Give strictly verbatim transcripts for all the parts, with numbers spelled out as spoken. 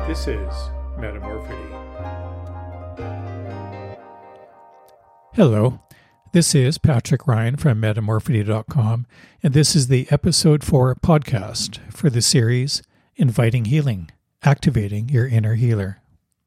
This is Metamorphity. Hello, this is Patrick Ryan from metamorphity dot com, and this is the episode four podcast for the series Inviting Healing, Activating Your Inner Healer.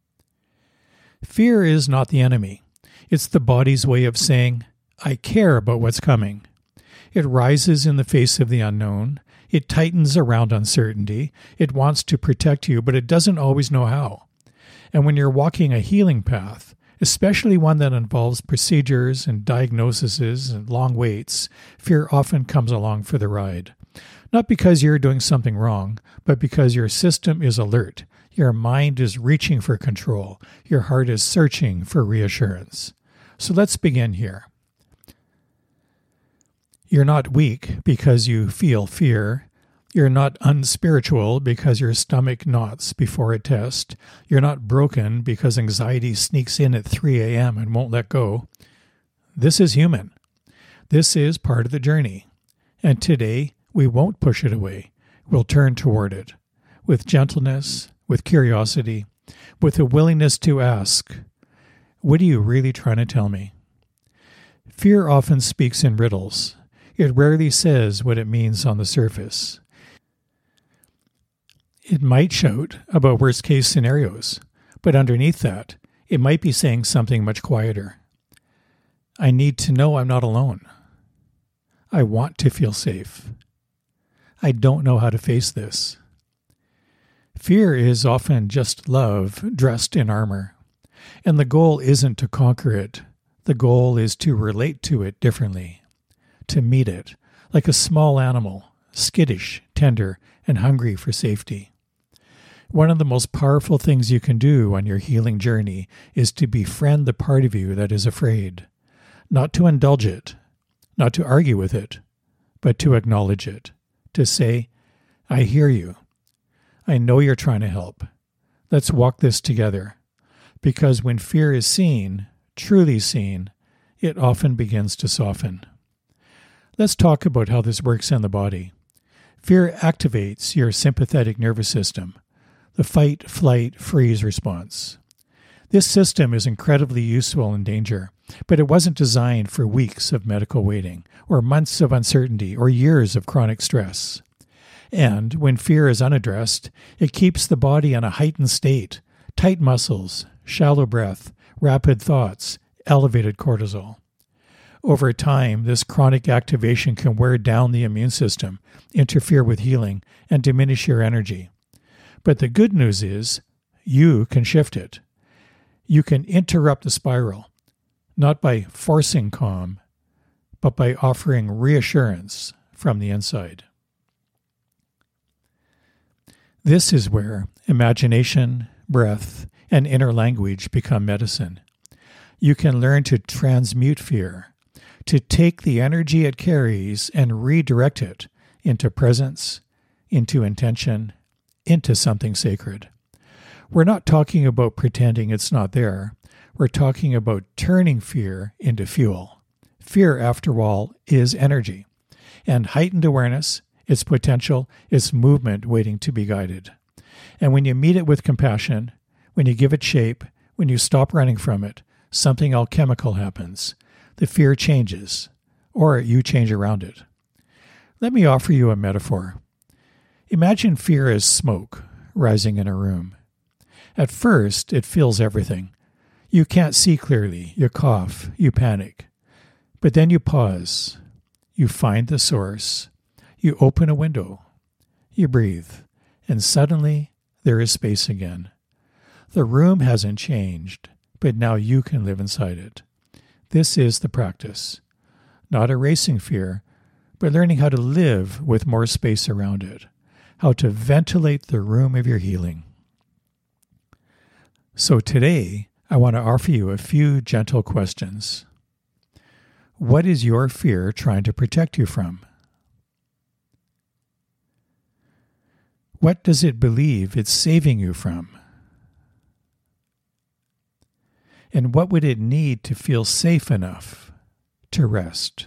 Fear is not the enemy. It's the body's way of saying, I care about what's coming. It rises in the face of the unknown. It tightens around uncertainty. It wants to protect you, but it doesn't always know how. And when you're walking a healing path, especially one that involves procedures and diagnoses and long waits, fear often comes along for the ride. Not because you're doing something wrong, but because your system is alert. Your mind is reaching for control. Your heart is searching for reassurance. So let's begin here. You're not weak because you feel fear. You're not unspiritual because your stomach knots before a test. You're not broken because anxiety sneaks in at three a.m. and won't let go. This is human. This is part of the journey. And today, we won't push it away. We'll turn toward it with gentleness, with curiosity, with a willingness to ask, what are you really trying to tell me? Fear often speaks in riddles. It rarely says what it means on the surface. It might shout about worst-case scenarios, but underneath that, it might be saying something much quieter. I need to know I'm not alone. I want to feel safe. I don't know how to face this. Fear is often just love dressed in armor, and the goal isn't to conquer it. The goal is to relate to it differently. To meet it, like a small animal, skittish, tender, and hungry for safety. One of the most powerful things you can do on your healing journey is to befriend the part of you that is afraid. Not to indulge it, not to argue with it, but to acknowledge it. To say, I hear you. I know you're trying to help. Let's walk this together. Because when fear is seen, truly seen, it often begins to soften. Let's talk about how this works in the body. Fear activates your sympathetic nervous system, the fight, flight, freeze response. This system is incredibly useful in danger, but it wasn't designed for weeks of medical waiting, or months of uncertainty, or years of chronic stress. And when fear is unaddressed, it keeps the body in a heightened state, tight muscles, shallow breath, rapid thoughts, elevated cortisol. Over time, this chronic activation can wear down the immune system, interfere with healing, and diminish your energy. But the good news is, you can shift it. You can interrupt the spiral, not by forcing calm, but by offering reassurance from the inside. This is where imagination, breath, and inner language become medicine. You can learn to transmute fear, to take the energy it carries and redirect it into presence, into intention, into something sacred. We're not talking about pretending it's not there. We're talking about turning fear into fuel. Fear, after all, is energy. And heightened awareness, its potential, its movement waiting to be guided. And when you meet it with compassion, when you give it shape, when you stop running from it, something alchemical happens. The fear changes, or you change around it. Let me offer you a metaphor. Imagine fear as smoke rising in a room. At first, it fills everything. You can't see clearly, you cough, you panic. But then you pause, you find the source, you open a window, you breathe, and suddenly there is space again. The room hasn't changed, but now you can live inside it. This is the practice, not erasing fear, but learning how to live with more space around it, how to ventilate the room of your healing. So today, I want to offer you a few gentle questions. What is your fear trying to protect you from? What does it believe it's saving you from? And what would it need to feel safe enough to rest?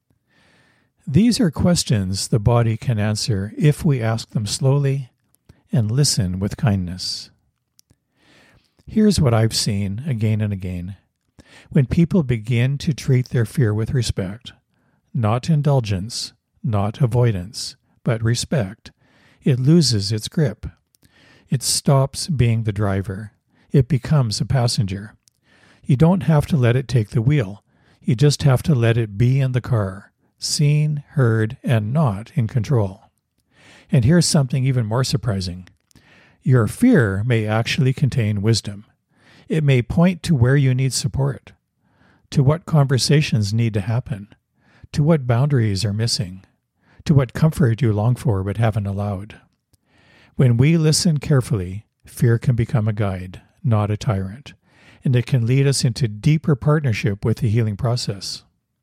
These are questions the body can answer if we ask them slowly and listen with kindness. Here's what I've seen again and again. When people begin to treat their fear with respect, not indulgence, not avoidance, but respect, it loses its grip. It stops being the driver. It becomes a passenger. You don't have to let it take the wheel. You just have to let it be in the car, seen, heard, and not in control. And here's something even more surprising. Your fear may actually contain wisdom. It may point to where you need support, to what conversations need to happen, to what boundaries are missing, to what comfort you long for but haven't allowed. When we listen carefully, fear can become a guide, not a tyrant, and it can lead us into deeper partnership with the healing process.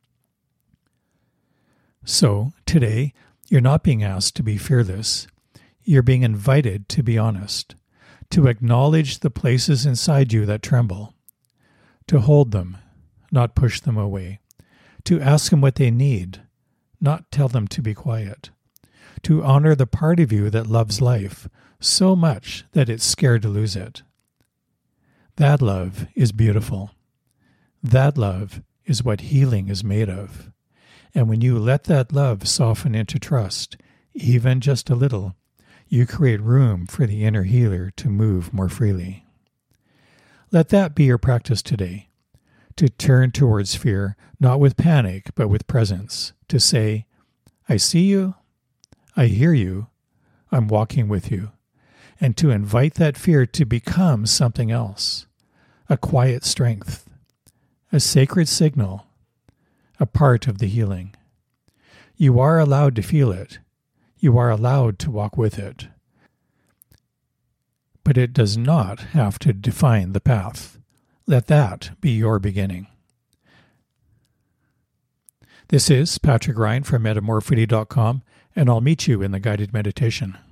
So, today, you're not being asked to be fearless. You're being invited to be honest, to acknowledge the places inside you that tremble, to hold them, not push them away, to ask them what they need, not tell them to be quiet, to honor the part of you that loves life so much that it's scared to lose it. That love is beautiful. That love is what healing is made of. And when you let that love soften into trust, even just a little, you create room for the inner healer to move more freely. Let that be your practice today, to turn towards fear, not with panic, but with presence, to say, I see you, I hear you, I'm walking with you, and to invite that fear to become something else, a quiet strength, a sacred signal, a part of the healing. You are allowed to feel it. You are allowed to walk with it. But it does not have to define the path. Let that be your beginning. This is Patrick Ryan from metamorphity dot com, and I'll meet you in the guided meditation.